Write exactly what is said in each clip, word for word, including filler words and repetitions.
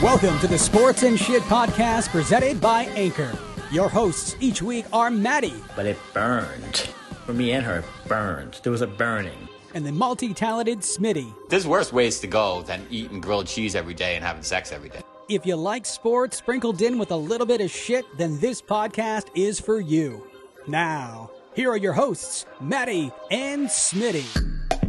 Welcome to the Sports and Shit podcast presented by Anchor. Your hosts each week are Maddie. But it burned. For me and her, it burned. There was a burning. And the multi-talented Smitty. There's worse ways to go than eating grilled cheese every day and having sex every day. If you like sports sprinkled in with a little bit of shit, then this podcast is for you. Now, here are your hosts, Maddie and Smitty.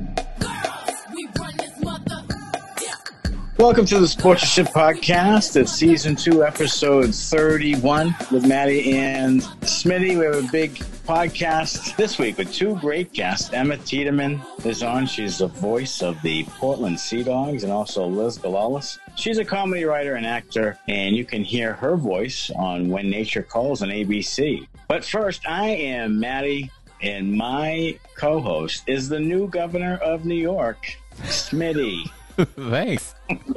Welcome to the Sports and Shit podcast. It's season two, episode thirty-one with Maddie and Smitty. We have a big podcast this week with two great guests. Emma Tiedemann is on. She's the voice of the Portland Sea Dogs, and also Liz Galalis. She's a comedy writer and actor, and you can hear her voice on When Nature Calls on A B C. But first, I am Maddie, and my co-host is the new governor of New York, Smitty. Thanks.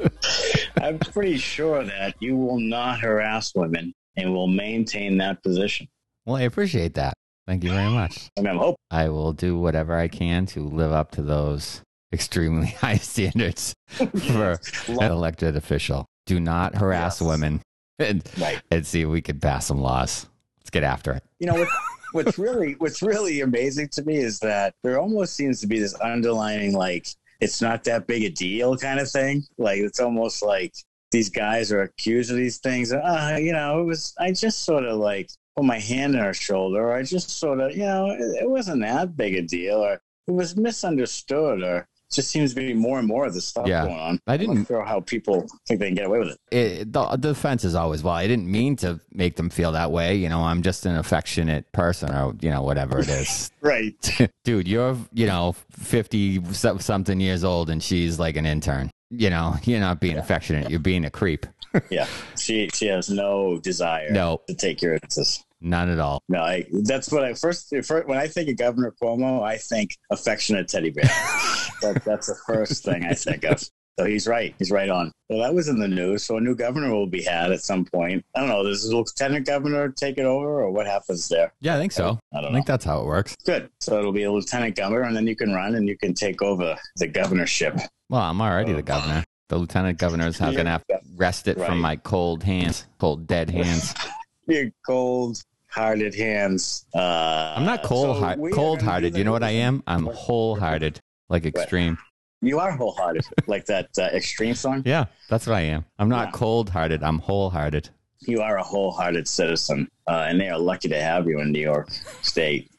I'm pretty sure that you will not harass women and will maintain that position. Well, I appreciate that. Thank you very much. I mean, I'm hoping. I will do whatever I can to live up to those extremely high standards for an elected official. Do not harass yes. women and, right. and see if we can pass some laws. Let's get after it. You know, what, what's really what's really amazing to me is that there almost seems to be this underlining, like, it's not that big a deal kind of thing. Like, it's almost like these guys are accused of these things. Uh, you know, it was, I just sort of like put my hand on her shoulder, or I just sort of, you know, it, it wasn't that big a deal, or it was misunderstood, or it just seems to be more and more of this stuff yeah, going on. I didn't I'm not sure how people think they can get away with it. it the, the defense is always, well, I didn't mean to make them feel that way. You know, I'm just an affectionate person, or, you know, whatever it is. Right. Dude, you're, you know, fifty something years old and she's like an intern. You know, you're not being yeah. affectionate. You're being a creep. yeah. She she has no desire no. to take your emphasis. None at all. No, I, that's what I first, first, when I think of Governor Cuomo, I think affectionate teddy bear. that, that's the first thing I think of. So he's right. He's right on. Well, that was in the news. So a new governor will be had at some point. I don't know. Does the lieutenant governor take it over, or what happens there? Yeah, I think so. I, I don't I know. think that's how it works. Good. So it'll be a lieutenant governor, and then you can run and you can take over the governorship. Well, I'm already the governor. The lieutenant governor is going to have to wrest it right. from my cold hands, cold, dead hands. Your cold, hearted hands. Uh, I'm not cold, so heart, cold-hearted. You know what I am? I'm wholehearted, like Extreme. Right. You are wholehearted, like that uh, Extreme song? Yeah, that's what I am. I'm not yeah. cold-hearted. I'm wholehearted. You are a wholehearted citizen, uh, and they are lucky to have you in New York State.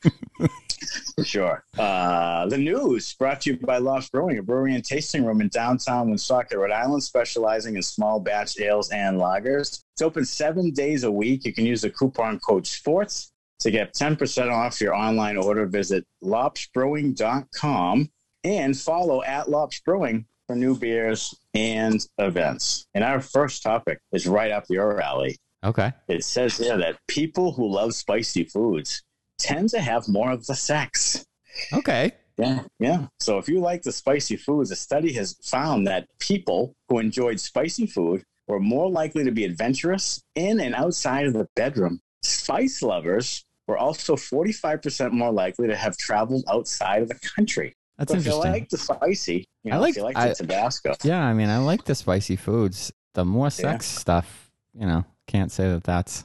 For sure. Uh, the news brought to you by Loft Brewing, a brewery and tasting room in downtown Woonsocket, Rhode Island, specializing in small batch ales and lagers. It's open seven days a week. You can use the coupon code SPORTS to get ten percent off your online order. Visit lops brewing dot com and follow at Lops Brewing for new beers and events. And our first topic is right up your alley. Okay. It says here that people who love spicy foods tend to have more of the sex. Okay. Yeah, yeah. So if you like the spicy foods, a study has found that people who enjoyed spicy food were more likely to be adventurous in and outside of the bedroom. Spice lovers were also forty-five percent more likely to have traveled outside of the country. That's so interesting. If you like the spicy, you know, I like, if you like I, the Tabasco. Yeah, I mean, I like the spicy foods. The more sex yeah. stuff, you know, can't say that that's...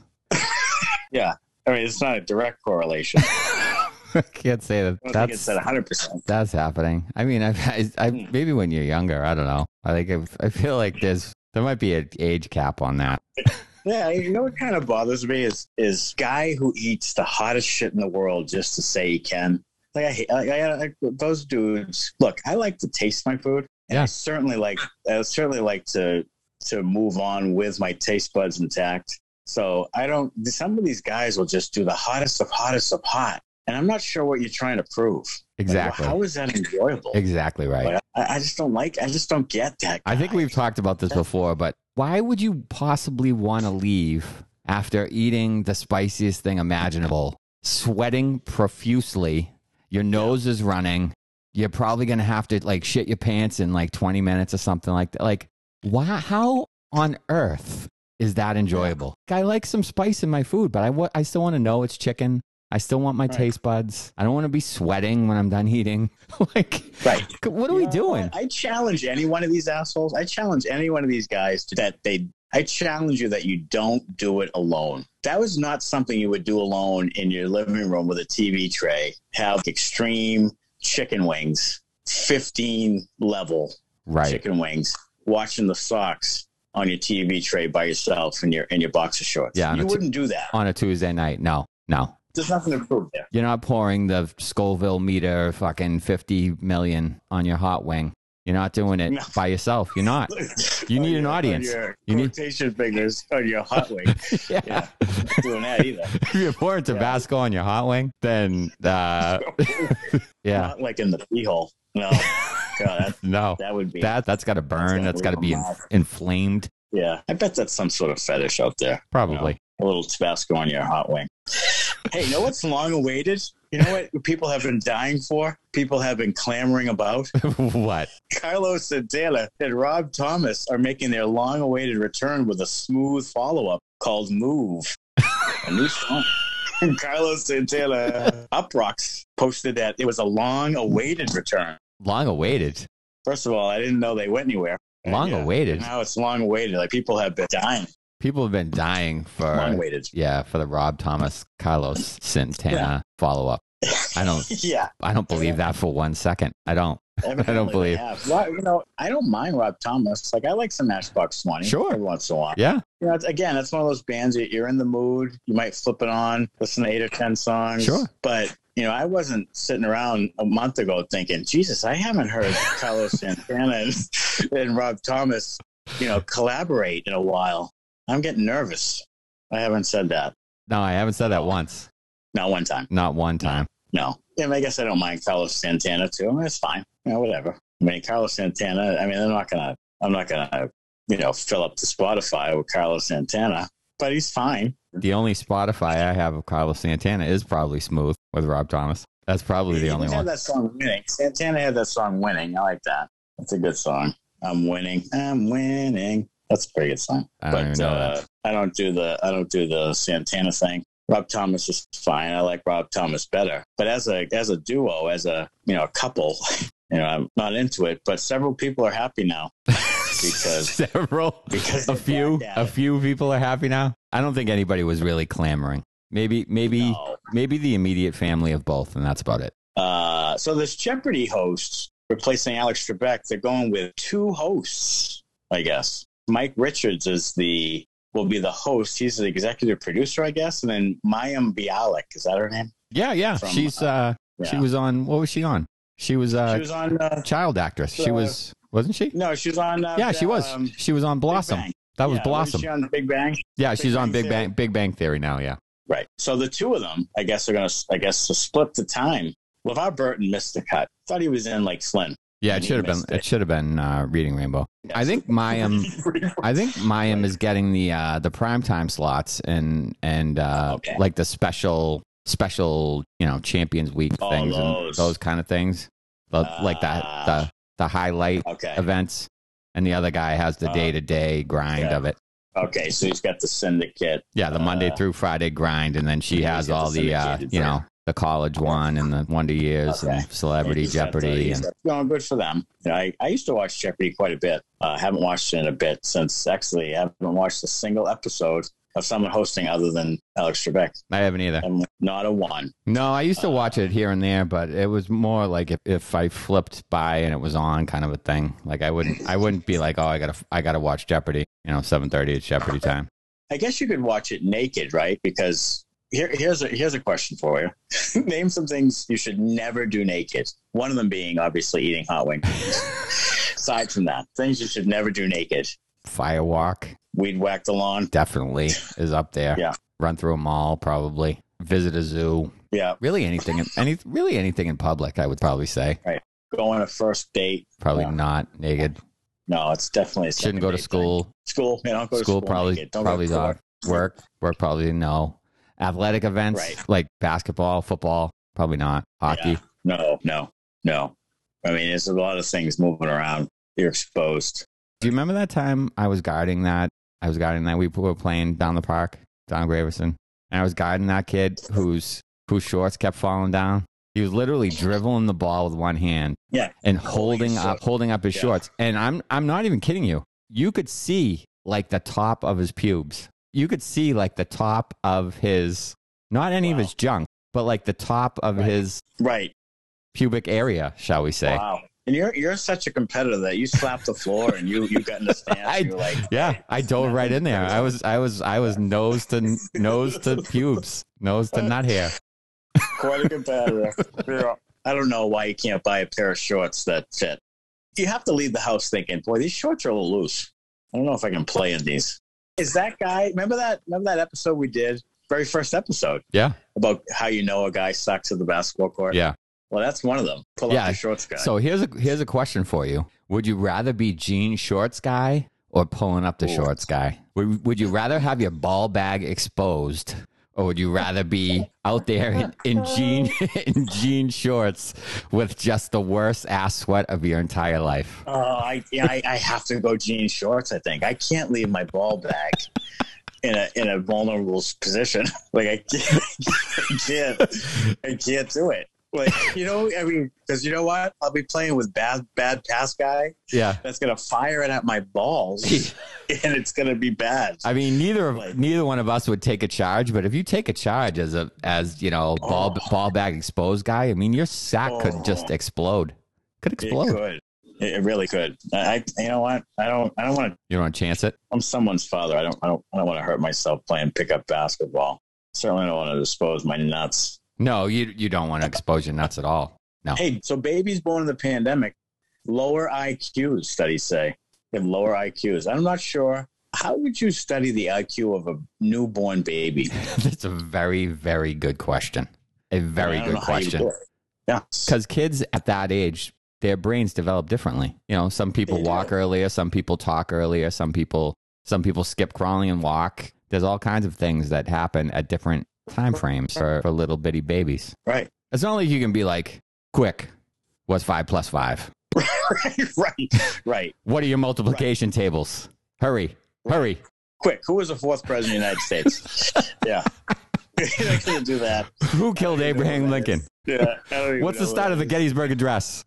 yeah. I mean, it's not a direct correlation. I can't say that I don't that's think it's at one hundred percent. That's happening. I mean, I, I, I maybe when you're younger, I don't know. I think I, I feel like there's there might be an age cap on that. Yeah, you know what kind of bothers me is is guy who eats the hottest shit in the world just to say he can. Like I hate I, I, I, those dudes. Look, I like to taste my food, and yeah. I certainly like I certainly like to to move on with my taste buds intact. So I don't. Some of these guys will just do the hottest of hottest of hot, and I'm not sure what you're trying to prove. Exactly. Like, well, how is that enjoyable? Exactly right. Like, I, I just don't like. I just don't get that. Guy. I think we've talked about this before, but why would you possibly want to leave after eating the spiciest thing imaginable, sweating profusely, your nose yeah. is running, you're probably going to have to like shit your pants in like twenty minutes or something like that. Like, why? How on earth is that enjoyable? I like some spice in my food, but I, w- I still want to know it's chicken. I still want my right. taste buds. I don't want to be sweating when I'm done eating. Like, right. what are you we know, doing? I challenge any one of these assholes. I challenge any one of these guys to that they I challenge you that you don't do it alone. That was not something you would do alone in your living room with a T V tray. Have extreme chicken wings, fifteen level Right. chicken wings, watching the Sox on your T V tray by yourself in your in your boxer shorts. Yeah, on you a t- wouldn't do that. On a Tuesday night. No, no. There's nothing to prove there. You're not pouring the Scoville meter fucking fifty million on your hot wing. You're not doing it No. by yourself. You're not. You need On an your- audience. On your You need- quotation fingers on your hot wing. Yeah. Yeah, not doing that either. If you're pouring Tabasco on your hot wing, then uh, yeah, Not like in the pee hole. No. God, that, no. that would be. That that's got to burn. That's got to be in, inflamed. Yeah, I bet that's some sort of fetish out there. Probably. You know, a little Tabasco on your hot wing. Hey, you know what's long awaited? You know what people have been dying for? People have been clamoring about? What? Carlos Santana and Rob Thomas are making their long awaited return with a smooth follow up called Move. A new song. Carlos Santana Up Rocks posted that it was a long awaited return. Long awaited. First of all, I didn't know they went anywhere. Long Yeah, awaited. Now it's long awaited. Like people have been dying. People have been dying for Long awaited. yeah for the Rob Thomas Carlos Santana Yeah. follow up. I don't Yeah. I don't believe that for one second. I don't. Evidently I don't they believe. have. Well, you know, I don't mind Rob Thomas. Like, I like some Matchbox twenty. Sure. Every once in a while. Yeah. You know, it's, again, that's one of those bands that you're in the mood. You might flip it on, listen to eight or ten songs. Sure. But, you know, I wasn't sitting around a month ago thinking, Jesus, I haven't heard Carlos Santana and, and Rob Thomas, you know, collaborate in a while. I'm getting nervous. I haven't said that. No, I haven't said that once. Not one time. Not one time. No. Yeah, I guess I don't mind Carlos Santana too. I mean, it's fine. You know, whatever. I mean, Carlos Santana, I mean, I'm not going to, I'm not going to, you know, fill up the Spotify with Carlos Santana, but he's fine. The only Spotify I have of Carlos Santana is probably Smooth with Rob Thomas. That's probably the he only had one. that song Winning. Santana had that song Winning. I like that. That's a good song. I'm winning. I'm winning. That's a pretty good song. I don't even know uh, that. I don't do the, I don't do the Santana thing. Rob Thomas is fine. I like Rob Thomas better. But as a as a duo, as a you know a couple, you know, I'm not into it. But several people are happy now because Several, because a they're few, back at a it. few people are happy now. I don't think anybody was really clamoring. Maybe, maybe, No. maybe the immediate family of both, and that's about it. Uh, so this Jeopardy host replacing Alex Trebek, they're going with two hosts, I guess. Mike Richards is the will be the host. He's the executive producer, I guess, and then Mayim Bialik, is that her name? Yeah, yeah. From, She's, uh, Yeah. she was on. What was she on? She was a she was on. Uh, child actress. She uh, was, wasn't she? no, she was on. Uh, Yeah, she was. um, She was on Blossom. Bang. That was Yeah, Blossom. Was she on Big Bang? Yeah, Big she's on Bang Big Theory? Bang Big Bang Theory now. Yeah. Right. So the two of them, I guess, are going to, I guess, to split the time. LeVar Burton missed the cut. Thought he was in like Flynn. Yeah, And it he should have been. missed It should have been uh, Reading Rainbow. I think Mayim. I think Mayim is getting the uh, the primetime slots and and uh, Okay. like the special special you know Champions Week Oh, things and those. those kind of things. The, like the Ah. the the highlight Okay. events, and the other guy has the Uh, day to day grind yeah. of it. Okay, so he's got the syndicate. Yeah, the Monday uh, through Friday grind, and then she yeah, has he's got all the the uh, syndicated you know version. the college one and the Wonder Years Okay. and Celebrity He's got the- Jeopardy he's and got- no, good for them. You know, I, I used to watch Jeopardy quite a bit. I uh, haven't watched it in a bit since actually I haven't watched a single episode of someone hosting other than Alex Trebek. I haven't either. I'm not a one. No, I used to watch it here and there, but it was more like if, if I flipped by and it was on, kind of a thing. Like I wouldn't, I wouldn't be like, oh, I gotta, I gotta watch Jeopardy. You know, seven thirty, it's Jeopardy time. I guess you could watch it naked, right? Because here, here's a here's a question for you. Name some things you should never do naked. One of them being obviously eating hot wings. Aside from that, things you should never do naked. Firewalk Weed whack the lawn. definitely is up there. Yeah. Run through a mall, probably. Visit a zoo. Yeah, Really anything, in, any, really anything in public, I would probably say. go on a first date. Probably Yeah. not naked. No, it's definitely a Shouldn't second go to date school. thing. School, you know, don't go to School school. probably, naked. Don't probably go to not. Work, work probably no. Athletic events Right. like basketball, football, probably not. Hockey. Yeah. No, no, no. I mean, there's a lot of things moving around. You're exposed. Do you remember that time I was guarding that? I was guarding that. We were playing down the park, down Graverson, and I was guarding that kid whose whose shorts kept falling down. He was literally dribbling the ball with one hand Yeah. and Holding holding his up, shorts. holding up his Yeah. shorts. And I'm I'm not even kidding you. You could see like the top of his pubes. You could see like the top of his, not any wow. of his junk, but like the top of right. his right pubic area, shall we say. Wow. And you're you're such a competitor that you slapped the floor and you you got in the stance. I, you were like, yeah, hey, I dove right in there. I was I was I was nose to nose to pubes, nose to nut hair. Quite a competitor. I don't know why you can't buy a pair of shorts that fit. You have to leave the house thinking, boy, these shorts are a little loose. I don't know if I can play in these. Is that guy? Remember that? Remember that episode we did? Very first episode. Yeah. About how you know a guy sucks at the basketball court. Yeah. Well, that's one of them. Pull yeah. up the shorts guy. So here's a here's a question for you. Would you rather be jean shorts guy or pulling up the Ooh. shorts guy? Would Would you rather have your ball bag exposed, or would you rather be out there in, in jean in jean shorts with just the worst ass sweat of your entire life? Oh, uh, I, yeah, I I have to go jean shorts. I think I can't leave my ball bag in a in a vulnerable position. Like I can't, I can't, I can't do it. Like, you know, I mean, because you know what? I'll be playing with bad, bad pass guy. Yeah, that's gonna fire it at my balls, and it's gonna be bad. I mean, neither of like, neither one of us would take a charge, but if you take a charge as a as you know ball oh. ball bag exposed guy, I mean, your sack oh. could just explode. Could explode. It could. It really could. I, you know what? I don't. I don't want to. You don't want to chance it. I'm someone's father. I don't. I don't. I don't want to hurt myself playing pickup basketball. Certainly don't want to expose my nuts. No, you you don't want to expose your nuts at all. No. Hey, so babies born in the pandemic, lower I Qs, studies say. They have lower I Qs. I'm not sure. How would you study the I Q of a newborn baby? That's a very, very good question. A very good question. Yeah. Because kids at that age, their brains develop differently. You know, some people walk earlier, some people talk earlier, some people some people skip crawling and walk. There's all kinds of things that happen at different time frames for, for little bitty babies. Right. It's not like you can be like, quick, what's five plus five? right, right, right. What are your multiplication right. tables? Hurry, right. hurry. Quick, who was the fourth president of the United States? yeah. I couldn't do that. Who killed Abraham Lincoln? Yeah. I don't even what's the start of the Gettysburg Address?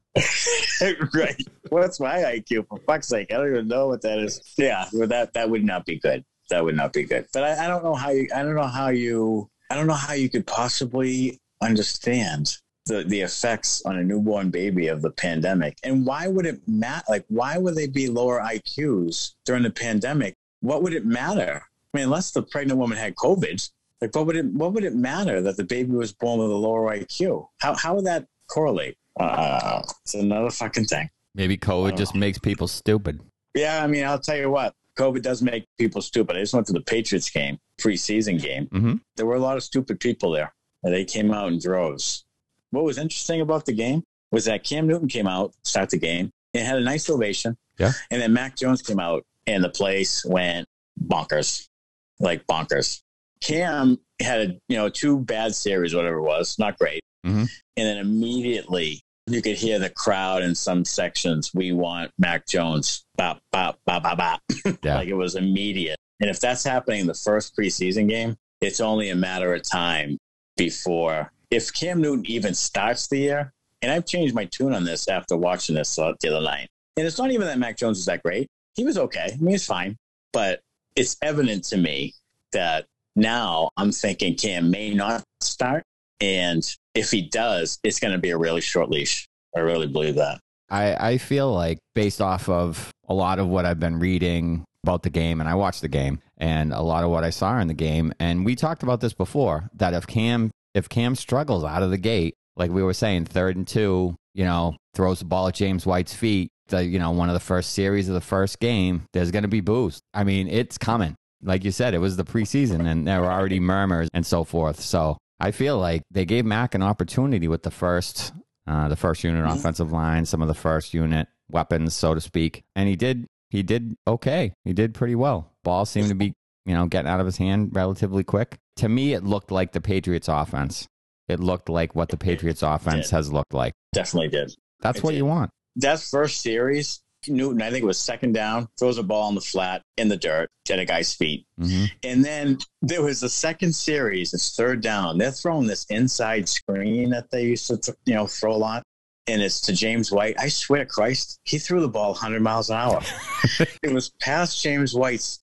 right. What's my I Q? For fuck's sake, I don't even know what that is. Yeah, well, that, that would not be good. That would not be good. But I, I don't know how you, I don't know how you, I don't know how you could possibly understand the, the effects on a newborn baby of the pandemic. And why would it matter? Like, why would they be lower I Qs during the pandemic? What would it matter? I mean, unless the pregnant woman had COVID, like what would it, what would it matter that the baby was born with a lower I Q? How, how would that correlate? Uh, it's another fucking thing. Maybe COVID just know. makes people stupid. Yeah. I mean, I'll tell you what. COVID does make people stupid. I just went to the Patriots game, preseason game. Mm-hmm. There were a lot of stupid people there. And they came out in droves. What was interesting about the game was that Cam Newton came out, start the game, and had a nice ovation. Yeah. And then Mac Jones came out, and the place went bonkers, like bonkers. Cam had, a, you know, two bad series, whatever it was, not great. Mm-hmm. And then immediately you could hear the crowd in some sections. We want Mac Jones. Bop, bop, bop, bop, bop. Yeah. Like it was immediate. And if that's happening in the first preseason game, it's only a matter of time before, if Cam Newton even starts the year, and I've changed my tune on this after watching this the other night. And it's not even that Mac Jones was that great. He was okay. I mean, he's fine. But it's evident to me that now I'm thinking Cam may not start. And if he does, it's going to be a really short leash. I really believe that. I, I feel like based off of a lot of what I've been reading about the game, and I watched the game, and a lot of what I saw in the game, and we talked about this before, that if Cam if Cam struggles out of the gate, like we were saying, third and two, you know, throws the ball at James White's feet, the, you know, one of the first series of the first game, there's going to be boos. I mean, it's coming. Like you said, it was the preseason, and there were already murmurs and so forth. So I feel like they gave Mac an opportunity with the first Uh, the first unit mm-hmm. offensive line, some of the first unit weapons, so to speak. And he did, he did okay. He did pretty well. Ball seemed to be, you know, getting out of his hand relatively quick. To me, it looked like the Patriots offense. It looked like what the Patriots offense has looked like. Definitely did. That's it what did. you want. That first series, Newton, I think it was second down, throws a ball on the flat in the dirt, at a guy's feet. Mm-hmm. And then there was a second series, it's third down. They're throwing this inside screen that they used to, th- you know, throw a lot. And it's to James White. I swear to Christ, he threw the ball one hundred miles an hour. It was past James White's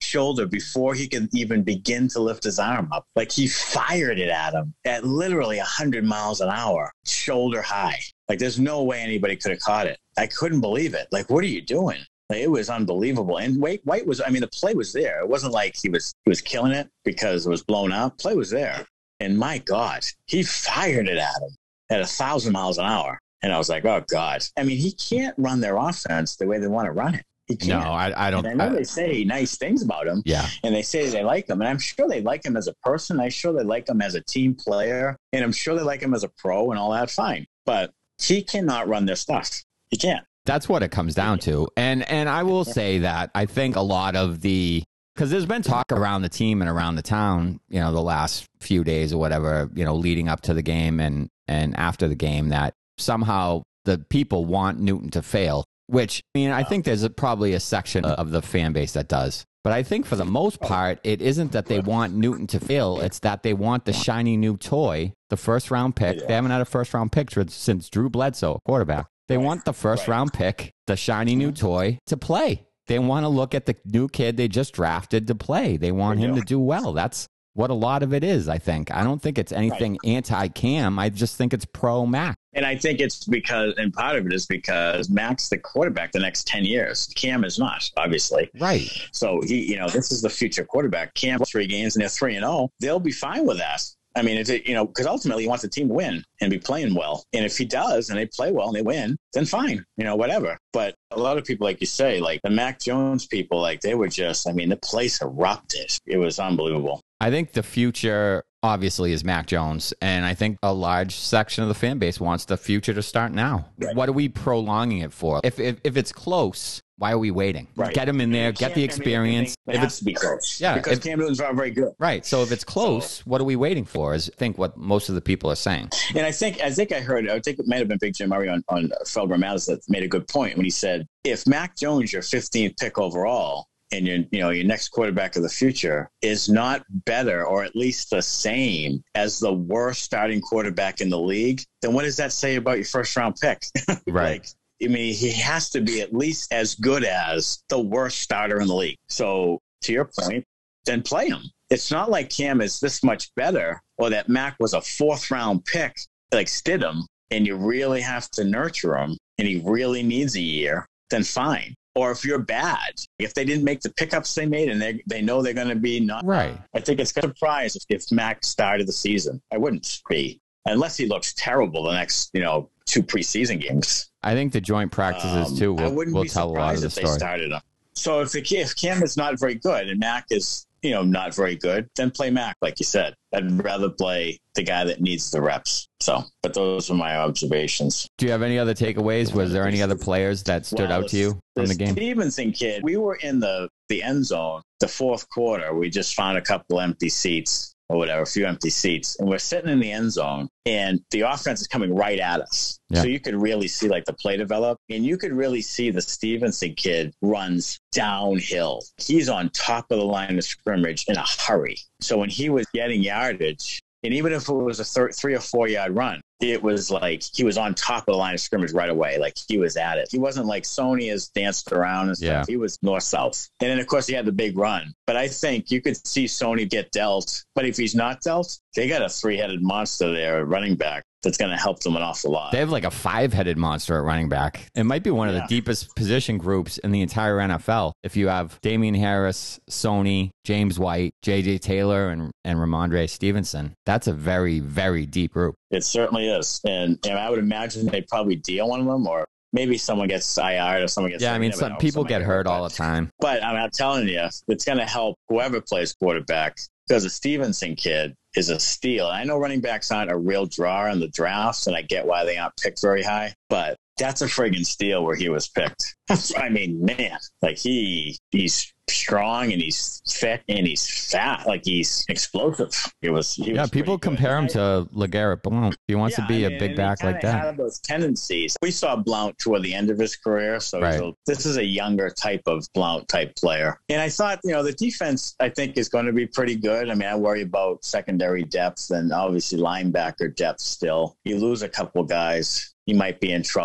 shoulder before he could even begin to lift his arm up. Like he fired it at him at literally one hundred miles an hour, shoulder high. Like there's no way anybody could have caught it. I couldn't believe it. Like, what are you doing? Like, it was unbelievable. And White, White was, I mean, the play was there. It wasn't like he was he was killing it because it was blown up. Play was there. And my God, he fired it at him at a thousand miles an hour. And I was like, oh, God. I mean, he can't run their offense the way they want to run it. He can't. No, I, I don't. And I know I, they say nice things about him. Yeah. And they say they like him. And I'm sure they like him as a person. I'm sure they like him as a team player. And I'm sure they like him as a pro and all that. Fine. But he cannot run their stuff. He can't. That's what it comes down to. And and I will say that I think a lot of the, because there's been talk around the team and around the town, you know, the last few days or whatever, you know, leading up to the game and, and after the game, that somehow the people want Newton to fail, which, I mean, I think there's a, probably a section of the fan base that does. But I think for the most part, it isn't that they want Newton to fail. It's that they want the shiny new toy, the first round pick. They haven't had a first round pick since Drew Bledsoe, quarterback. They want the first round pick, the shiny new toy, to play. They want to look at the new kid they just drafted to play. They want him to do well. That's what a lot of it is, I think. I don't think it's anything right. anti-Cam. I just think it's pro-Mac. And I think it's because, and part of it is because Mac's the quarterback the next ten years. Cam is not, obviously. Right. So, he, you know, this is the future quarterback. Cam, three games, and they're three and oh. They'll be fine with that. I mean, it's, you know, because ultimately he wants the team to win and be playing well. And if he does and they play well and they win, then fine, you know, whatever. But a lot of people, like you say, like the Mac Jones people, like they were just, I mean, the place erupted. It was unbelievable. I think the future, obviously, is Mac Jones. And I think a large section of the fan base wants the future to start now. Right. What are we prolonging it for? If, if if it's close, why are we waiting? Right. Get him in there, get the experience. It if has it's, to be close. Yeah, because if, Cam Newton's not very good. Right. So if it's close, so, what are we waiting for? Is I think what most of the people are saying. And I think I think I heard, I think it might have been Big Jim Murray on, on Feldman Matters that made a good point when he said, if Mac Jones, your fifteenth pick overall, and your, you know, your next quarterback of the future is not better or at least the same as the worst starting quarterback in the league, then what does that say about your first round pick? Right. Like, I mean, he has to be at least as good as the worst starter in the league. So to your point, then play him. It's not like Cam is this much better or that Mac was a fourth round pick like Stidham and you really have to nurture him and he really needs a year, then fine. Or if you're bad, if they didn't make the pickups they made and they they know they're going to be not right. I think it's going to surprise if, if Mac started the season. I wouldn't be unless he looks terrible the next, you know, two preseason games. I think the joint practices, um, too, will, will tell a lot of the story. They started him. So if, the, if Cam is not very good and Mac is, you know, not very good, then play Mac, like you said. I'd rather play the guy that needs the reps. So, but those are my observations. Do you have any other takeaways? Was there any other players that stood well, out to you from the game? Stevenson kid, we were in the, the end zone, the fourth quarter. We just found a couple empty seats or whatever, a few empty seats. And we're sitting in the end zone and the offense is coming right at us. Yeah. So you could really see like the play develop and you could really see the Stevenson kid runs downhill. He's on top of the line of scrimmage in a hurry. So when he was getting yardage, and even if it was a thir- three or four yard run, it was like he was on top of the line of scrimmage right away. Like he was at it. He wasn't like Sony has danced around and stuff. Yeah. He was north-south. And then, of course, he had the big run. But I think you could see Sony get dealt. But if he's not dealt, they got a three-headed monster there, running back, that's going to help them an awful lot. They have like a five-headed monster at running back. It might be one of yeah. the deepest position groups in the entire N F L. If you have Damian Harris, Sony, James White, J J Taylor, and, and Ramondre Stevenson, that's a very, very deep group. It certainly is. And, and I would imagine they'd probably deal one of them or maybe someone gets I R'd or someone gets... Yeah, I mean, some, people get hurt all the time. But I mean, I'm telling you, it's going to help whoever plays quarterback because the Stevenson kid is a steal. I know running backs aren't a real draw in the drafts, and I get why they aren't picked very high, but that's a friggin' steal where he was picked. I mean, man, like he he's strong and he's fit and he's fat, like he's explosive. It was he yeah. Was people compare him to LeGarrette Blount. He wants yeah, to be I a mean, big back like that. Had those tendencies. We saw Blount toward the end of his career, so right. a, this is a younger type of Blount type player. And I thought, you know, the defense I think is going to be pretty good. I mean, I worry about secondary depth and obviously linebacker depth. Still, you lose a couple guys, you might be in trouble.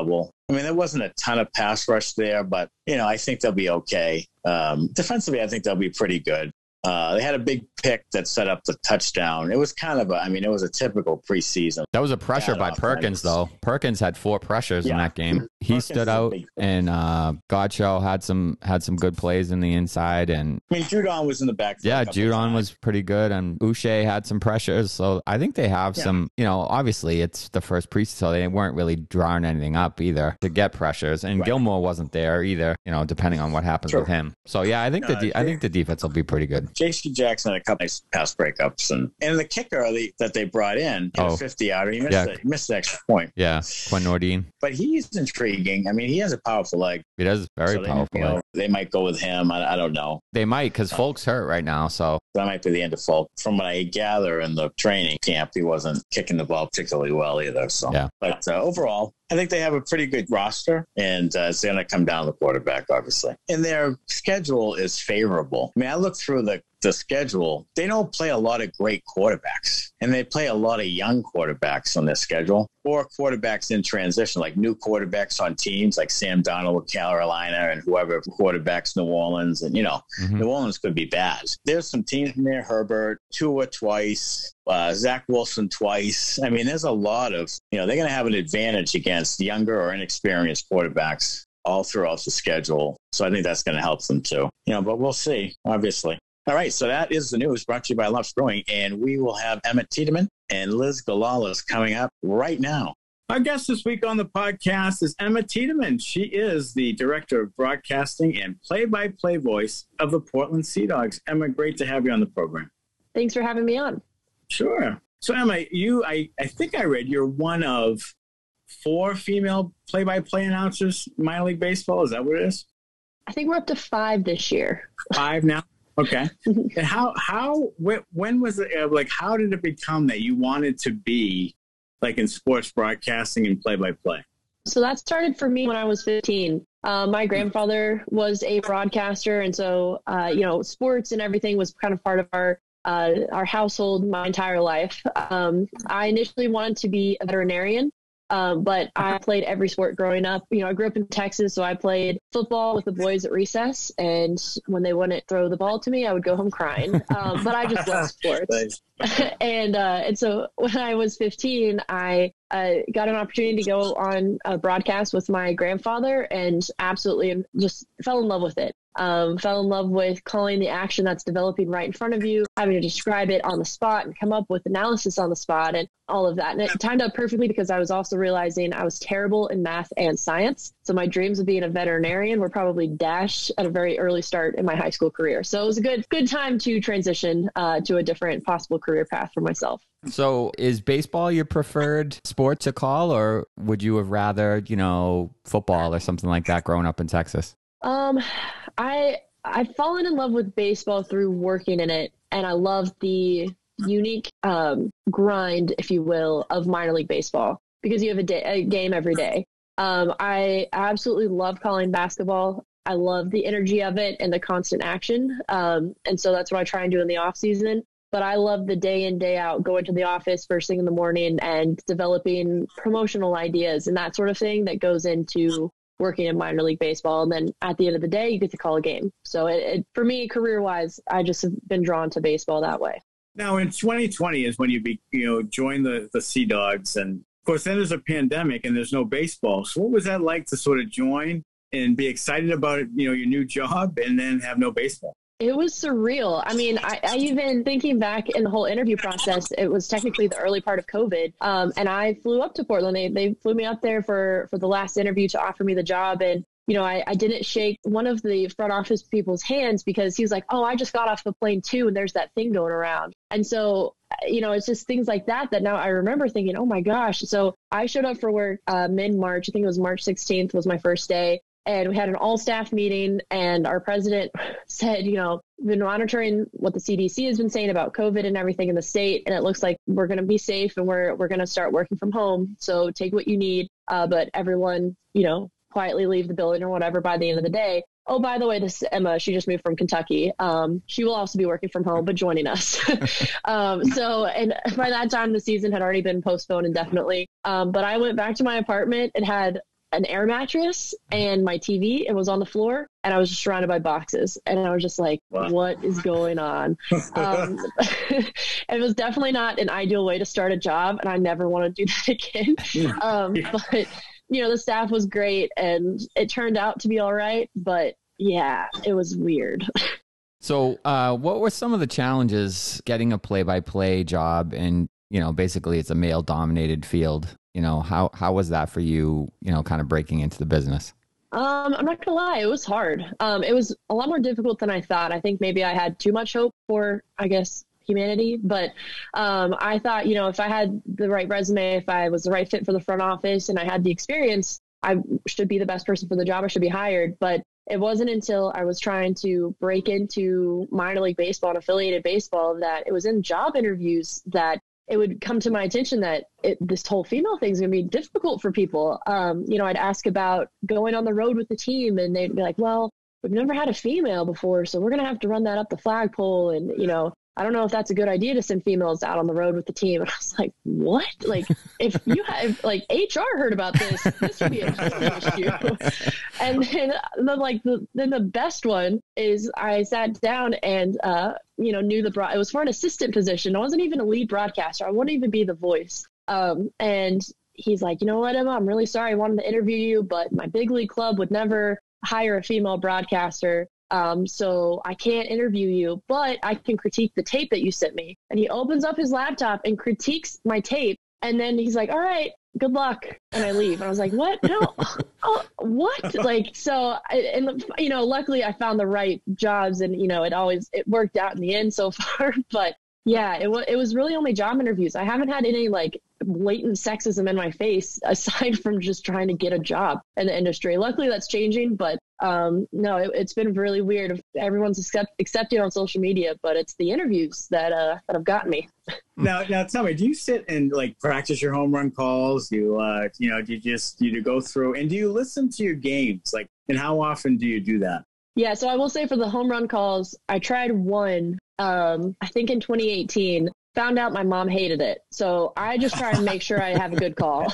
I mean, there wasn't a ton of pass rush there, but, you know, I think they'll be okay. Um, defensively, I think they'll be pretty good. Uh, they had a big pick that set up the touchdown. It was kind of a, I mean, it was a typical preseason. That was a pressure by offense. Perkins, though. Perkins had four pressures Yeah. in that game. He Perkins stood is a out, big- and uh, Godshow had some had some good plays in the inside, and I mean, Judon was in the back. for a yeah, couple Judon times. was pretty good, and Uche had some pressures. So I think they have Yeah. some, you know, obviously it's the first preseason, so they weren't really drawing anything up either to get pressures. And Right. Gilmore wasn't there either, you know, depending on what happens True. with him. So yeah, I think the Uh, de- I think the defense will be pretty good. J C Jackson had a couple nice pass breakups, and, and the kicker the, that they brought in, hit Oh. a fifty yarder, he missed, Yeah. the, he missed the extra point. Yeah, Quinn Nordine, But he's intriguing. I mean, he has a powerful leg. he does very so they, powerful. you know, they might go with him. I, I don't know. They might because Folk's hurt right now. So That might be the end of Folk. From what I gather in the training camp, he wasn't kicking the ball particularly well either. So, Yeah. But uh, overall, I think they have a pretty good roster, and uh, it's going to come down to the quarterback, obviously. And their schedule is favorable. I mean, I looked through the, the schedule. They don't play a lot of great quarterbacks, and they play a lot of young quarterbacks on their schedule, or quarterbacks in transition, like new quarterbacks on teams like Sam Darnold with Carolina and whoever quarterbacks New Orleans. And, you know, Mhm. New Orleans could be bad. There's some teams in there, Herbert, Tua twice, uh, Zach Wilson twice. I mean, there's a lot of, you know, they're going to have an advantage against younger or inexperienced quarterbacks all throughout the schedule. So I think that's going to help them too. You know, but we'll see, obviously. All right, so that is the news brought to you by Love Brewing, and we will have Emmett Tiedemann and Liz Galalas coming up right now. Our guest this week on the podcast is Emma Tiedemann. She is the Director of Broadcasting and play-by-play voice of the Portland Sea Dogs. Emma, great to have you on the program. Thanks for having me on. Sure. So, Emma, you, I, I think I read you're one of four female play-by-play announcers in minor league baseball. Is that what it is? I think we're up to five this year. Five now? Okay. And how, how, when, when was it, uh, like, how did it become that you wanted to be, like, in sports broadcasting and play-by-play? So that started for me when I was fifteen. Uh, my grandfather was a broadcaster, and so, uh, you know, sports and everything was kind of part of our uh, our household my entire life. Um, I initially wanted to be a veterinarian. Um, but I played every sport growing up. You know, I grew up in Texas, so I played football with the boys at recess. And when they wouldn't throw the ball to me, I would go home crying. Um, but I just love sports. and uh, and so when I was fifteen, I uh, got an opportunity to go on a broadcast with my grandfather, and absolutely just fell in love with it. Um, fell in love with calling the action that's developing right in front of you, having to describe it on the spot and come up with analysis on the spot and all of that. And it timed up perfectly because I was also realizing I was terrible in math and science. So my dreams of being a veterinarian were probably dashed at a very early start in my high school career. So it was a good, good time to transition uh, to a different possible career path for myself. So is baseball your preferred sport to call, or would you have rather, you know, football or something like that growing up in Texas? Um, I, I've fallen in love with baseball through working in it, and I love the unique um, grind, if you will, of minor league baseball because you have a, day, a game every day. Um, I absolutely love calling basketball. I love the energy of it and the constant action. Um, and so that's what I try and do in the off season. But I love the day in, day out, going to the office first thing in the morning and developing promotional ideas and that sort of thing that goes into working in minor league baseball. And then at the end of the day, you get to call a game. So it, it, for me, career wise, I just have been drawn to baseball that way. Now, in twenty twenty is when you be, you know, join the, the Sea Dogs. And, of course, then there's a pandemic and there's no baseball. So what was that like to sort of join and be excited about, you know, your new job and then have no baseball? It was surreal. I mean, I, I even thinking back in the whole interview process, it was technically the early part of COVID. Um, and I flew up to Portland. They they flew me up there for, for the last interview to offer me the job. And, you know, I, I didn't shake one of the front office people's hands because he was like, oh, I just got off the plane too. And there's that thing going around. And so, you know, it's just things like that that now I remember thinking, oh, my gosh. So I showed up for work uh, mid-March. I think it was March sixteenth was my first day. And we had an all-staff meeting, and our president said, you know, we've been monitoring what the C D C has been saying about COVID and everything in the state, and it looks like we're going to be safe, and we're we're going to start working from home. So take what you need, uh, but everyone, you know, quietly leave the building or whatever by the end of the day. Oh, by the way, this is Emma. She just moved from Kentucky. Um, she will also be working from home, but joining us. um, so, and by that time, the season had already been postponed indefinitely. Um, but I went back to my apartment and had an air mattress and my T V. It was on the floor and I was just surrounded by boxes. And I was just like, wow. What is going on? um, it was definitely not an ideal way to start a job. And I never want to do that again. Um, yeah. But, you know, the staff was great and it turned out to be all right. But yeah, it was weird. So uh, what were some of the challenges getting a play-by-play job? And, you know, basically it's a male-dominated field. You know, how, how was that for you, you know, kind of breaking into the business? Um, I'm not gonna lie, it was hard. Um, it was a lot more difficult than I thought. I think maybe I had too much hope for, I guess, humanity. But um, I thought, you know, if I had the right resume, if I was the right fit for the front office and I had the experience, I should be the best person for the job. I should be hired. But it wasn't until I was trying to break into minor league baseball and affiliated baseball that it was in job interviews that it would come to my attention that it, this whole female thing is going to be difficult for people. Um, you know, I'd ask about going on the road with the team and they'd be like, well, we've never had a female before, so we're going to have to run that up the flagpole. And, you know, I don't know if that's a good idea to send females out on the road with the team. And I was like, what? Like, if you have, like, H R heard about this, this would be a huge issue. And then, the, like, the, then the best one is I sat down and, uh, you know, knew the, broad, it was for an assistant position. I wasn't even a lead broadcaster. I wouldn't even be the voice. Um, and he's like, you know what, Emma, I'm really sorry I wanted to interview you, but my big league club would never hire a female broadcaster. Um, so I can't interview you, but I can critique the tape that you sent me. And he opens up his laptop and critiques my tape. And then he's like, all right, good luck. And I leave. And I was like, what? No, oh, what? Like, so, I, and you know, luckily I found the right jobs and, you know, it always, it worked out in the end so far, but yeah, it was, it was really only job interviews. I haven't had any like blatant sexism in my face aside from just trying to get a job in the industry. Luckily that's changing, but um, no, it, it's been really weird. Everyone's accept, accepting on social media, but it's the interviews that, uh, that have gotten me. Now, now tell me, do you sit and like practice your home run calls? Do you, uh, you know, do you just, do you go through and do you listen to your games? Like, and how often do you do that? Yeah. So I will say for the home run calls, I tried one, um, I think in twenty eighteen, found out my mom hated it. So I just try and make sure I have a good call.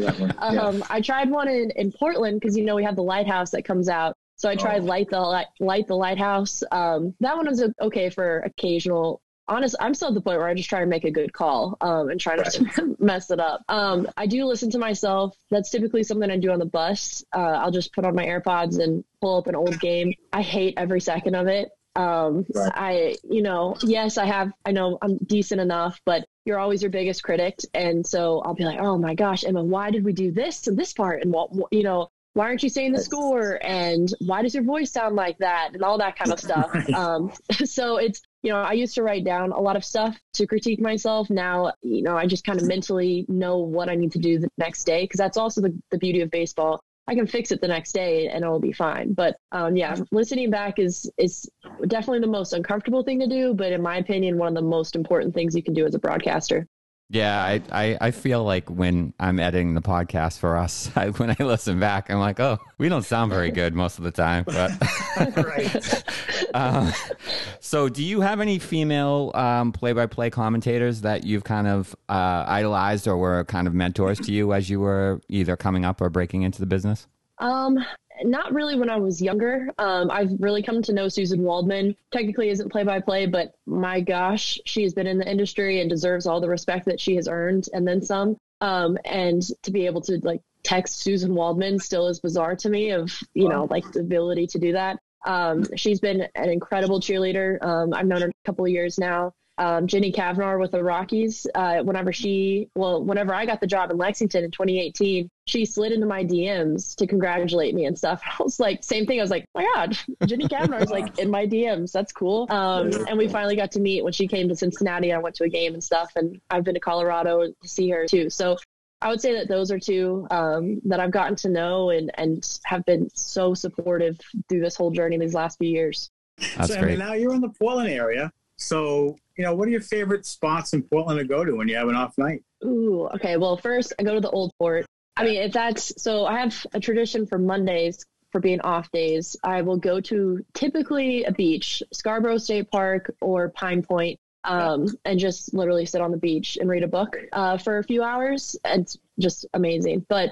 um, I tried one in, in Portland because, you know, we have the lighthouse that comes out. So I tried oh. light the light, light the lighthouse. Um, that one was okay for occasional. Honest, I'm still at the point where I just try to make a good call um, and try not right. to mess it up. Um, I do listen to myself. That's typically something I do on the bus. Uh, I'll just put on my AirPods and pull up an old game. I hate every second of it. Um, right. I, you know, yes, I have, I know I'm decent enough, but you're always your biggest critic. And so I'll be like, oh my gosh, Emma, why did we do this and this part? And what, you know, why aren't you saying the score? And why does your voice sound like that? And all that kind of stuff. Right. Um, so it's, you know, I used to write down a lot of stuff to critique myself. Now, you know, I just kind of mentally know what I need to do the next day. Because that's also the, the beauty of baseball. I can fix it the next day and it'll be fine. But um, yeah, listening back is is definitely the most uncomfortable thing to do. But in my opinion, one of the most important things you can do as a broadcaster. Yeah, I, I, I feel like when I'm editing the podcast for us, I, when I listen back, I'm like, oh, we don't sound very good most of the time. But right. uh, so do you have any female um, play-by-play commentators that you've kind of uh, idolized or were kind of mentors to you as you were either coming up or breaking into the business? Um, not really when I was younger. Um, I've really come to know Susan Waldman. Technically isn't play-by-play, but my gosh, she has been in the industry and deserves all the respect that she has earned and then some. Um, and to be able to like text Susan Waldman still is bizarre to me of, you know, like the ability to do that. Um, she's been an incredible cheerleader. Um, I've known her a couple of years now. Um, Jenny Kavnar with the Rockies, uh, whenever she, well, whenever I got the job in Lexington in twenty eighteen, she slid into my D Ms to congratulate me and stuff. I was like, same thing. I was like, oh my God, Jenny Kavnar is like in my D Ms. That's cool. Um, and we finally got to meet when she came to Cincinnati. I went to a game and stuff, and I've been to Colorado to see her too. So I would say that those are two um, that I've gotten to know and, and have been so supportive through this whole journey these last few years. That's so, great. I mean, now you're in the Portland area. So, you know, what are your favorite spots in Portland to go to when you have an off night? Ooh, okay. Well, first I go to the Old Fort. I mean, if that's, so I have a tradition for Mondays for being off days. I will go to typically a beach, Scarborough State Park or Pine Point, um, and just literally sit on the beach and read a book uh, for a few hours. It's just amazing. But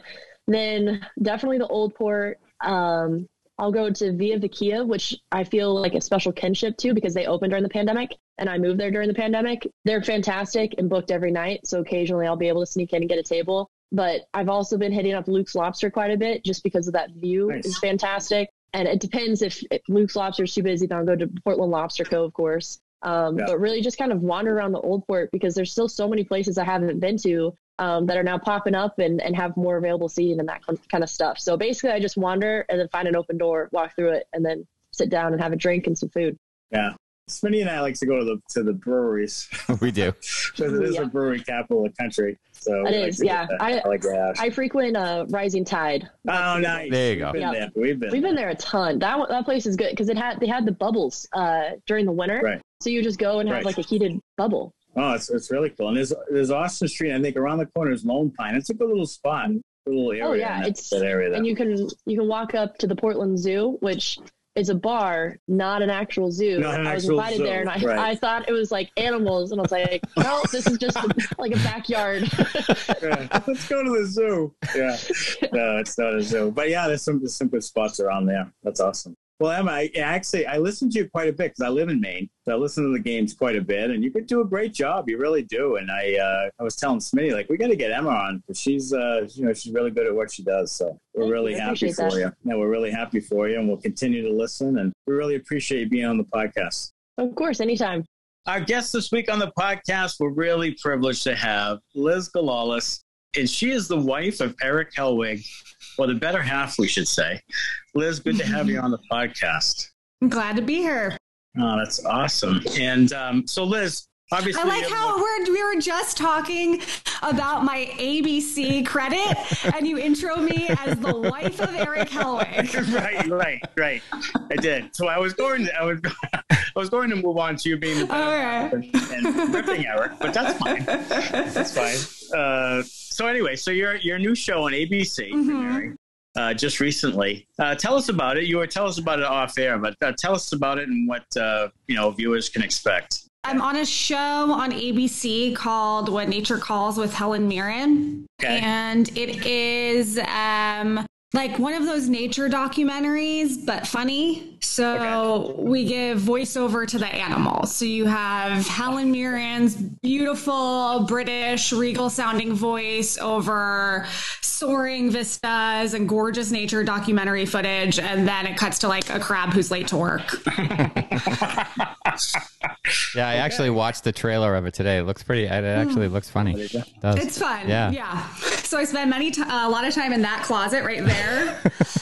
Then definitely the Old Port. Um, I'll go to Via Vecchia, which I feel like a special kinship to because they opened during the pandemic and I moved there during the pandemic. They're fantastic and booked every night. So occasionally I'll be able to sneak in and get a table. But I've also been hitting up Luke's Lobster quite a bit just because of that view Nice. is fantastic. And it depends if, if Luke's Lobster is too busy, then I'll go to Portland Lobster Co., of course. Um, Yeah. But really just kind of wander around the Old Port because there's still so many places I haven't been to um, that are now popping up and, and have more available seating and that kind of stuff. So basically I just wander and then find an open door, walk through it, and then sit down and have a drink and some food. Yeah. Smitty and I like to go to the to the breweries We do. because it is Yeah. the brewery capital of the country. So It we like is, to get yeah. that. I- I like that. I frequent uh, Rising Tide. Oh, nice. There you go. We've been Yeah. there. We've been. We've been there a ton. That one- that place is good because it had they had the bubbles uh, during the winter. Right. So you just go and have Right. like a heated bubble. Oh, it's it's really cool. And there's there's Austin Street. I think around the corner is Lone Pine. It's a good little spot. A little area. Oh yeah, in that, it's that area there. and you can you can walk up to the Portland Zoo, which is a bar, not an actual zoo. Not an I was actual invited zoo, there, and I, right. I thought it was like animals, and I was like, no, this is just like a backyard. Yeah. Let's go to the zoo. Yeah. No, it's not a zoo. But yeah, there's some there's some good spots around there. That's awesome. Well, Emma, I actually I listen to you quite a bit because I live in Maine. So I listen to the games quite a bit, and you could do a great job. You really do. And I uh, I was telling Smitty like we got to get Emma on because she's uh, you know she's really good at what she does. So we're Thank really you. I happy appreciate for that. you. Yeah, we're really happy for you, and we'll continue to listen. And we really appreciate you being on the podcast. Of course, anytime. Our guest this week on the podcast, we're really privileged to have Liz Galalis, and she is the wife of Eric Helwig, or the better half, we should say. Liz, good to have you on the podcast. I'm glad to be here. Oh, that's awesome. And um, so, Liz, obviously, I like you- how we're, we were just talking about my A B C credit, and you intro me as the wife of Eric Helwig. right, right, right. I did. So I was going to, I was, I was going to move on to you being the better All half right. and, and ripping Eric, but that's fine. That's fine. Uh, so anyway, so your your new show on A B C, Mhm. Mary, uh, just recently. Uh, tell us about it. You were tell us about it off air, but uh, tell us about it and what uh, you know viewers can expect. I'm on a show on A B C called What Nature Calls with Helen Mirren. Okay. And it is um, like one of those nature documentaries, but funny. So we give voiceover to the animals. So you have Helen Mirren's beautiful British regal sounding voice over soaring vistas and gorgeous nature documentary footage. And then it cuts to like a crab who's late to work. Yeah, I actually watched the trailer of it today. It looks pretty. It actually looks funny. It does. It's fun. Yeah. Yeah. So I spend many t- a lot of time in that closet right there,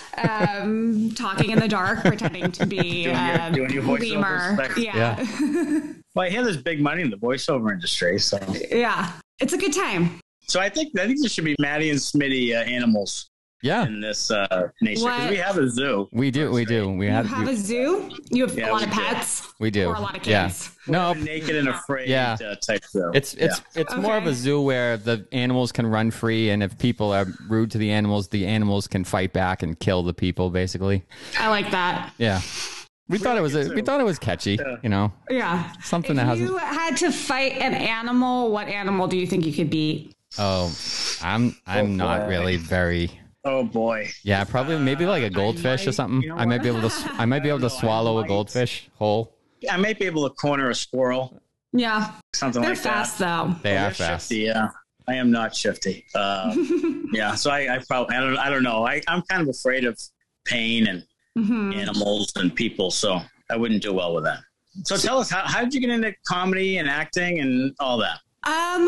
um, talking in the dark, pretending to be Doing your- uh, doing your voiceovers? Lemur. Like- Yeah. Well, I hear there's big money in the voiceover industry, so Yeah. It's a good time. so I think I think there should be Maddie and Smitty uh, animals Yeah, in this uh, nation because What? we have a zoo. we do. We do. We You have. have we, a zoo. You have Yeah, a lot we of do. pets. we do. Or a lot of Yeah. kids. No, Naked and afraid Yeah. uh, type zoo. It's it's it's more of a Okay. zoo where the animals can run free, and if people are rude to the animals, the animals can fight back and kill the people. Basically, I like that. yeah. We thought it was a, we thought it was catchy, you know, Yeah. something If that hasn't. you had to fight an animal, what animal do you think you could beat? Oh, I'm I'm Oh, not boy. really very. Oh boy. Yeah, probably maybe like a goldfish or might- something. you know I might be able what? to. s- I might be able to I don't know, I swallow a might. goldfish whole. I might be able to corner a squirrel, Yeah. something They're like fast that. though. They Oh, are they're fast. Shifty, yeah. I am not shifty. Uh, yeah, so I, I probably I don't I don't know. I, I'm kind of afraid of pain and Mhm. animals and people, so I wouldn't do well with that. So tell us, how, how did you get into comedy and acting and all that? Um,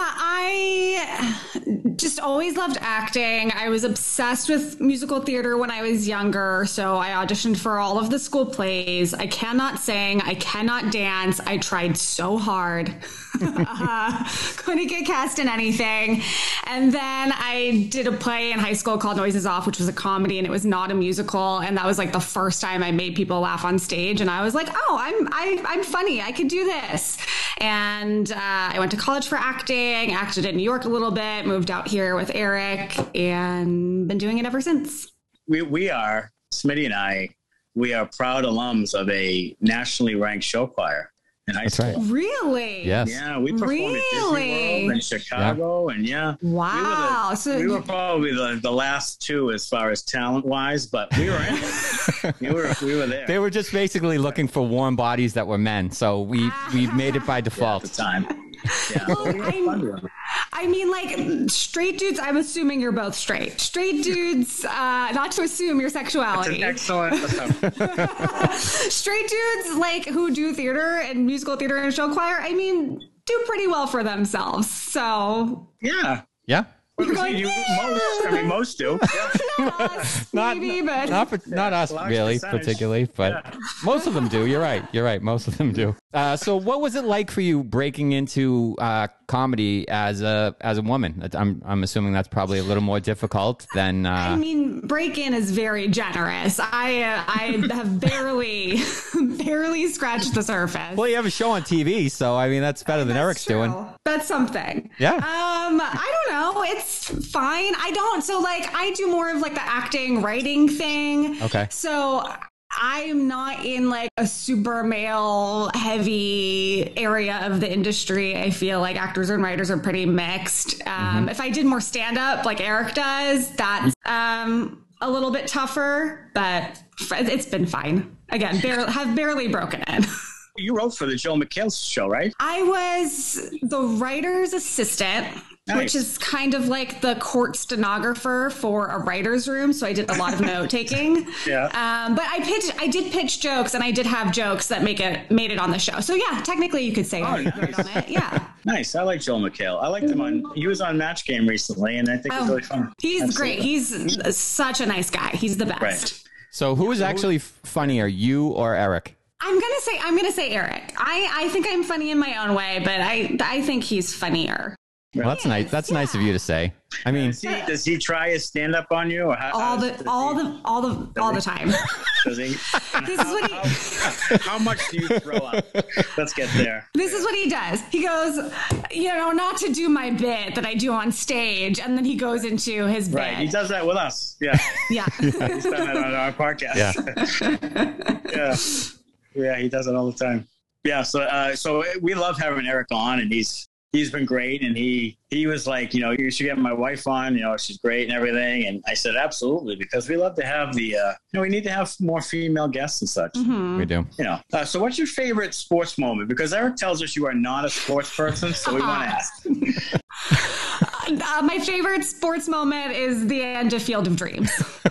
I just always loved acting. I was obsessed with musical theater when I was younger, so I auditioned for all of the school plays. I cannot sing, I cannot dance. I tried so hard. uh, couldn't get cast in anything. And then I did a play in high school called Noises Off, which was a comedy, and it was not a musical. And that was like the first time I made people laugh on stage. And I was like, oh, I'm I, I'm funny. I could do this. And uh, I went to college for acting, acted in New York a little bit, moved out here with Eric, and been doing it ever since. We we are Smitty and I. We are proud alums of a nationally ranked show choir in high That's school. right. Really? Yes. Yeah, we performed at Disney Really? World and Chicago, and yeah. Wow. We were, the, So we were probably the, the last two as far as talent wise, but we were in it. we were we were there. They were just basically looking for warm bodies that were men. So we we made it by default. At the time. Yeah. Well, I, I mean, like, straight dudes, I'm assuming you're both straight. Straight dudes, uh, not to assume your sexuality. That's an excellent. Straight dudes, like, who do theater and musical theater and show choir, I mean, do pretty well for themselves. So. Yeah. Yeah. You're going, you, yeah. most, I mean, most do. Not us, Not, maybe, but. not, for, not us large really, percentage. particularly, but Yeah. most of them do. You're right. You're right. Most of them do. Uh, so, what was it like for you breaking into uh, comedy as a as a woman? I'm I'm assuming that's probably a little more difficult than. Uh, I mean, break-in is very generous. I uh, I have barely, barely scratched the surface. well, you have a show on T V, so I mean that's better than That's Eric's true. doing. That's something. Yeah. Um, I don't know. It's fine. I don't. So like, I do more of like the acting, writing thing. Okay. So I'm not in like a super male heavy area of the industry. I feel like actors and writers are pretty mixed. Um, Mm-hmm. if I did more stand up like Eric does, that's um a little bit tougher, but it's been fine. Again, barely, have barely broken in. You wrote for the Joel McHale show, right? I was the writer's assistant, Nice. which is kind of like the court stenographer for a writer's room. So I did a lot of note taking. Yeah. Um, but I pitched, I did pitch jokes, and I did have jokes that make it made it on the show. So yeah, technically you could say I nice. wrote on it. Yeah. Nice. I like Joel McHale. I liked him on. He was on Match Game recently, and I think he's Oh, really fun. he's Absolutely. great. He's such a nice guy. He's the best. Right. So, who is actually funnier, you or Eric? I'm gonna say I'm gonna say Eric. I, I think I'm funny in my own way, but I I think he's funnier. Well, that's nice. That's nice of you to say. I mean, Does he, does he try his stand up on you? Or how, All how the does all he, the all the all the time. Does he? This is what he How, how much do you throw up? Let's get there. This is what he does. He goes, you know, not to do my bit that I do on stage, and then he goes into his bit. Right. He does that with us. Yeah. Yeah. He's done that on our podcast. Yeah. yeah. Yeah. He does it all the time. Yeah. So, uh, so we love having Eric on, and he's, he's been great. And he, he was like, you know, you should get my wife on, you know, she's great and everything. And I said, absolutely, because we love to have the, uh, you know, we need to have more female guests and such, we do. you know. Uh, so what's your favorite sports moment? Because Eric tells us you are not a sports person. So we want to ask. Uh, my favorite sports moment is the end of Field of Dreams.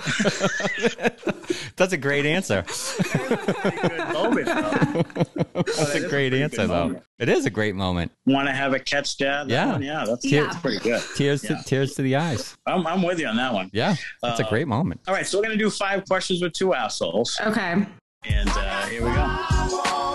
That's a great answer. Good moment, though. That's a great answer, though. It is a great moment. Want to have a catch, Dad? That Yeah. one? Yeah. That's, Yeah. that's pretty good. Tears, Yeah. to, tears to the eyes. I'm, I'm with you on that one. Yeah, that's a Uh, great moment. All right. So we're going to do five questions with two assholes. Okay. And uh, here we go.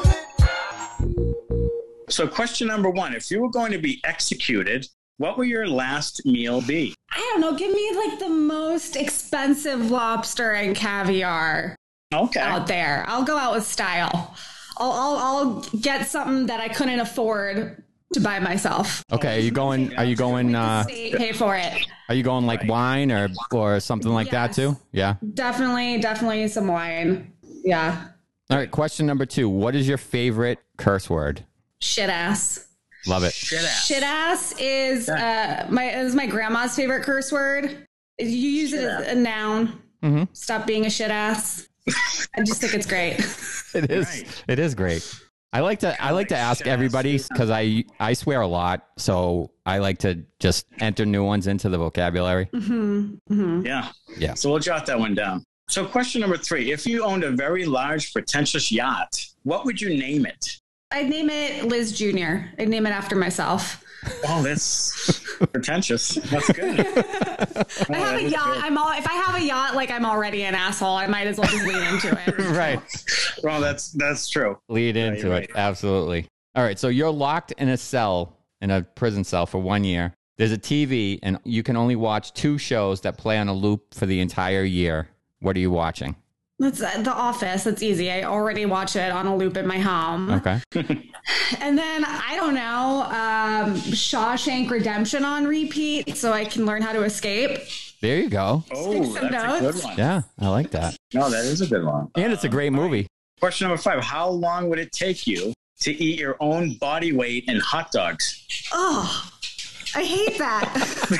So question number one, if you were going to be executed, what would your last meal be? I don't know. Give me like the most expensive lobster and caviar Okay. out there. I'll go out with style. I'll, I'll, I'll get something that I couldn't afford to buy myself. Okay, are you going? Are you going? Uh, State pay for it. are you going like wine or or something like that Yes. too? Yeah. Definitely, definitely some wine. Yeah. All right. Question number two. What is your favorite curse word? Shit ass. Love it. Shit ass. Shit ass is uh my is my grandma's favorite curse word. You use it as a noun. Mm-hmm. Stop being a shit ass. I just think it's great. It is. Right. It is great. I like to. I like to ask shit ass. everybody because I I swear a lot, so I like to just enter new ones into the vocabulary. Yeah. Yeah. So we'll jot that one down. So question number three, if you owned a very large, pretentious yacht, what would you name it? I'd name it Liz Junior I'd name it after myself. Oh, that's pretentious. That's good. I have a yacht. I'm all if I have a yacht, like I'm already an asshole. I might as well just lean into it. Right. Well, that's that's true. Lead into you're it. Absolutely. All right. So you're locked in a cell, in a prison cell for one year. There's a T V, and you can only watch two shows that play on a loop for the entire year. What are you watching? That's uh, The Office. That's easy. I already watch it on a loop in my home. Okay. And then I don't know, um, Shawshank Redemption on repeat, so I can learn how to escape. There you go. Oh, some that's a notes. good one. Yeah, I like that. No, that is a good one. And it's a great movie. Question number five, how long would it take you to eat your own body weight in hot dogs? Oh, I hate that.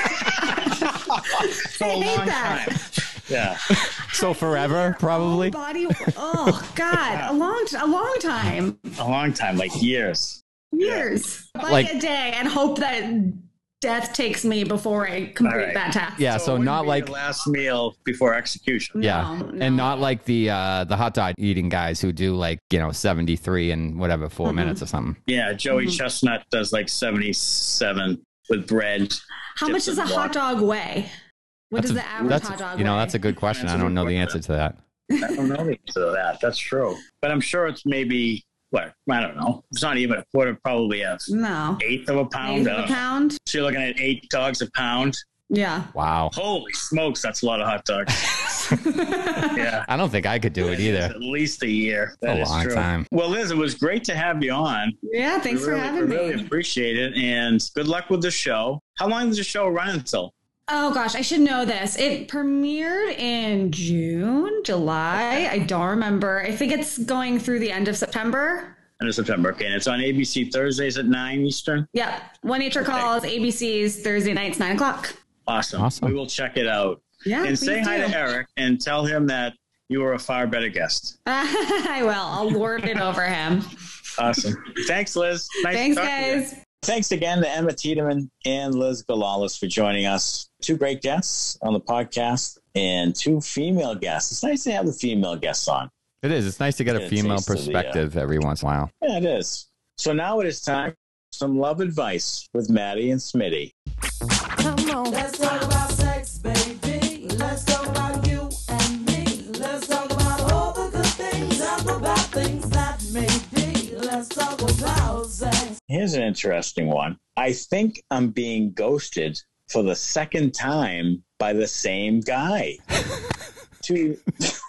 For a I hate long that. time. Yeah. So forever, probably. Body. Oh God, a long, a long time, A long time, like years. years, like, Like- a day, and hope that death takes me before I complete All right. that task. Yeah, it so wouldn't not be like your last meal before execution. yeah, No, no. and not like the uh, the hot dog eating guys who do like you know seventy three and whatever 4 Mm-hmm. minutes or something. Yeah, Joey Mm-hmm. Chestnut does like seventy-seven with bread. How much dipped does a in hot water. dog weigh? What That's does a- the average that's hot dog you know weigh? that's a good question. That's I a don't good know the question. answer to that. I don't know the answer to that. That's true. But I'm sure it's maybe, what? I don't know. It's not even a quarter, probably a No, eighth of a pound. eighth of a pound. So you're looking at eight dogs a pound. Yeah. Wow, Holy smokes, that's a lot of hot dogs. Yeah. I don't think I could do it either. At least a year. That A is long true. time. Well, Liz, it was great to have you on. Yeah. Thanks We for really, having we really me. appreciate it. And good luck with the show. How long does the show run until? Oh gosh, I should know this. It premiered in June, July. I don't remember. I think it's going through the end of September. End of September. Okay. And it's on A B C Thursdays at nine Eastern. Yep. One Nature Calls, A B C's Thursday nights, nine o'clock. Awesome. Awesome. We will check it out. Yeah. and please say hi do. to Eric and tell him that you were a far better guest. I will. I'll lord it over him. Awesome. Thanks, Liz. Nice Thanks, to talk to you. guys. Thanks again to Emma Tiedemann and Liz Galalis for joining us. Two great guests on the podcast and two female guests. It's nice to have the female guests on. It is. It's nice to get a Get a female taste of the, uh, perspective every once in a while. Yeah, it is. So now it is time for some love advice with Maddie and Smitty. Let's talk about sex, baby. Let's talk about you and me. Let's talk about all the good things and the bad things that may be. Let's talk about sex. Here's an interesting one. I think I'm being ghosted for the second time by the same guy. two,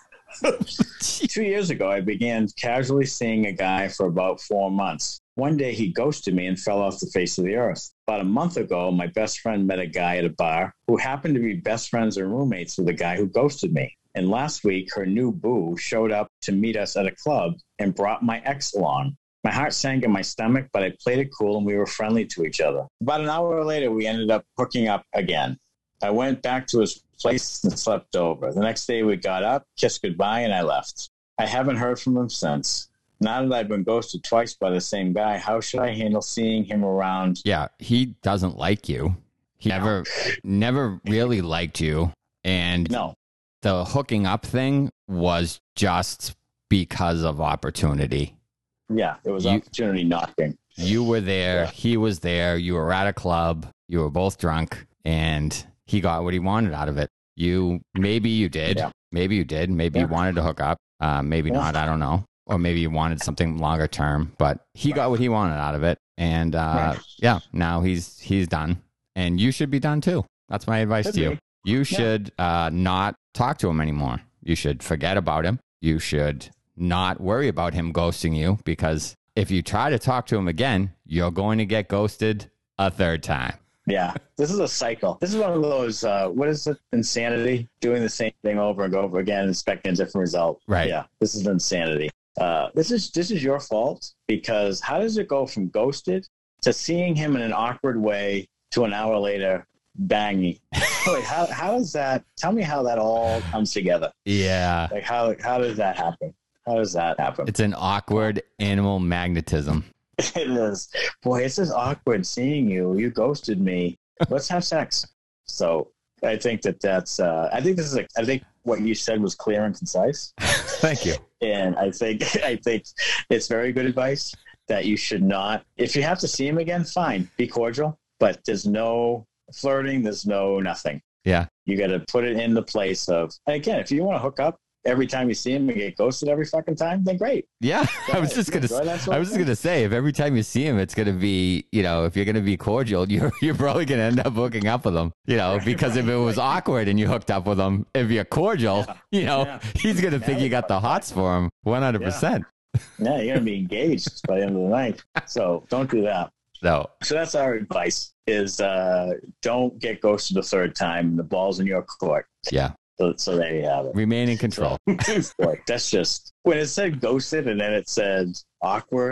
two years ago, I began casually seeing a guy for about four months. One day he ghosted me and fell off the face of the earth. About a month ago, my best friend met a guy at a bar who happened to be best friends and roommates with the guy who ghosted me. And last week, her new boo showed up to meet us at a club and brought my ex along. My heart sank in my stomach, but I played it cool and we were friendly to each other. About an hour later, we ended up hooking up again. I went back to his place and slept over. The next day, we got up, kissed goodbye, and I left. I haven't heard from him since. Now that I've been ghosted twice by the same guy, how should I handle seeing him around? Yeah, he doesn't like you. He never, never really liked you, and No. the hooking up thing was just because of opportunity. Yeah, it was You- opportunity knocking. You were there, Yeah. he was there, you were at a club, you were both drunk, and he got what he wanted out of it. You, maybe you did, Yeah. maybe you did, maybe you Yeah. wanted to hook up, uh, maybe Yeah. not, I don't know. Or maybe you wanted something longer term, but he got what he wanted out of it. And uh, Right. yeah, now he's he's done. And you should be done too. That's my advice Could to you. be. You should uh, not talk to him anymore. You should forget about him. You should not worry about him ghosting you, because if you try to talk to him again, you're going to get ghosted a third time. Yeah, this is a cycle. This is one of those, uh, what is it, insanity? Doing the same thing over and over again and expecting a different result. Right. Yeah, this is insanity. Uh, this is this is your fault, because how does it go from ghosted to seeing him in an awkward way to an hour later banging? Wait, how how does that? Tell me how that all comes together. Yeah. Like how how does that happen? How does that happen? It's an awkward animal magnetism. It is. Boy, it's just awkward seeing you. You ghosted me. Let's have sex. So I think that that's. Uh, I think this is. A, I think what you said was clear and concise. Thank you. And I think I think it's very good advice that you should not. If you have to see him again, fine, be cordial. But there's no flirting. There's no nothing. Yeah. You got to put it in the place of. And again, if you want to hook up every time you see him and get ghosted every fucking time, then great. Yeah, I was ahead. just gonna. Enjoy that sort I of was just thing. gonna say, if every time you see him, it's gonna be, you know, if you're gonna be cordial, you're you're probably gonna end up hooking up with him, you know, because if it was awkward and you hooked up with him, if you're cordial, you know, Yeah. he's gonna think you got the hots for him, one hundred percent. Yeah, you're gonna be engaged by the end of the night. So don't do that. So So that's our advice: is uh, don't get ghosted a third time. The ball's in your court. yeah, So, so there you have it. remain in control. Boy, that's just when it said ghosted and then it said awkward.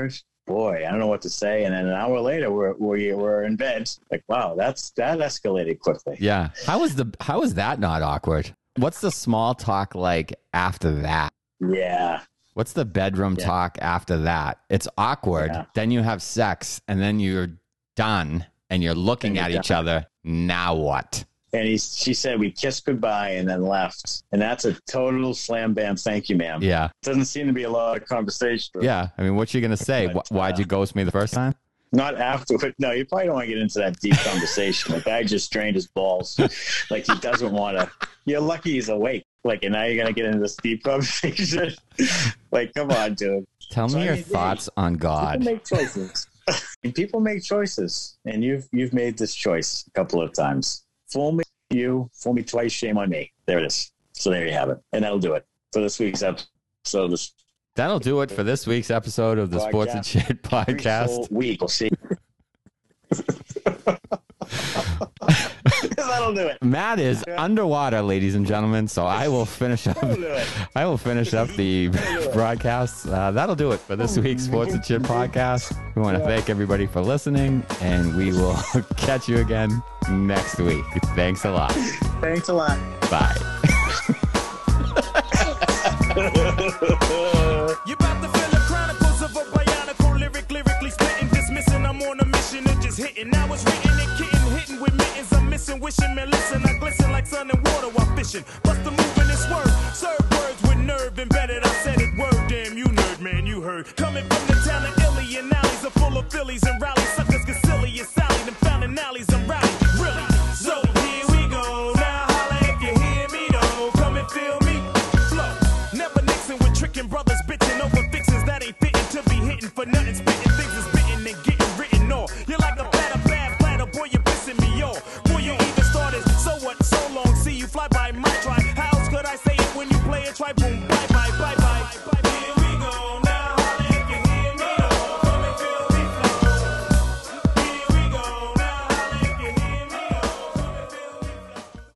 boy, I don't know what to say. And then an hour later, we're we we're in bed. Like, wow, that's that escalated quickly. Yeah. How was the how is that not awkward? What's the small talk like after that? Yeah. What's the bedroom Yeah. talk after that? It's awkward. Yeah. Then you have sex, and then you're done, and you're looking And at you're each done. other. Now what? And he, she said we kissed goodbye and then left. And that's a total slam bam. Thank you, ma'am. Yeah. Doesn't seem to be a lot of conversation. Yeah. I mean, what you gonna say? But, Wh- Why'd uh, you ghost me the first time? Not afterward. No, you probably don't want to get into that deep conversation. The guy just drained his balls. Like he doesn't want to. You're lucky he's awake. Like, and now you're going to get into this deep conversation. Like, come on, dude. Tell So, me I your mean, thoughts on God. People make choices. And people make choices. And you've you've made this choice a couple of times. Fool me, you. Fool me twice, shame on me. There it is. So there you have it. And that'll do it for this week's episode of the That'll do it for this week's episode of the Sports and Shit podcast. week. We'll see. That'll do it. Matt is underwater, ladies and gentlemen. So I will finish up. That'll do it. I will finish up the broadcast. Uh, that'll do it for this week's Sports and Shit podcast. We want to thank everybody for listening, and we will catch you again next week. Thanks a lot. Thanks a lot. Bye. You about to feel the chronicles of a bionicle lyric, lyrically spitting, dismissing. I'm on a mission and just hitting. Now it's written and kitten, hitting with mittens. I'm missing, wishing, man, listen. I glisten like sun and water while fishing. Bust the move in this word. Serve words with nerve embedded. I said it word, damn, you nerd, man, you heard. Coming from the town of Illy and alleys are full of Phillies and rallies. Suckers get silly and Sally. Them found in alleys and rowdy. Really? So here we go. Now holla if you hear me, though. Come and feel me. Flow. Never Nixon with tricking brothers, bitching over fixins that ain't fitting to be hitting for nothing. Spitting things is bitten and getting written off. You're like a platter, bad platter, boy, you're pissing me off. Boy, you even started, so what, so long, see you fly by my try. How else could I say it when you play it? Try boom, boom.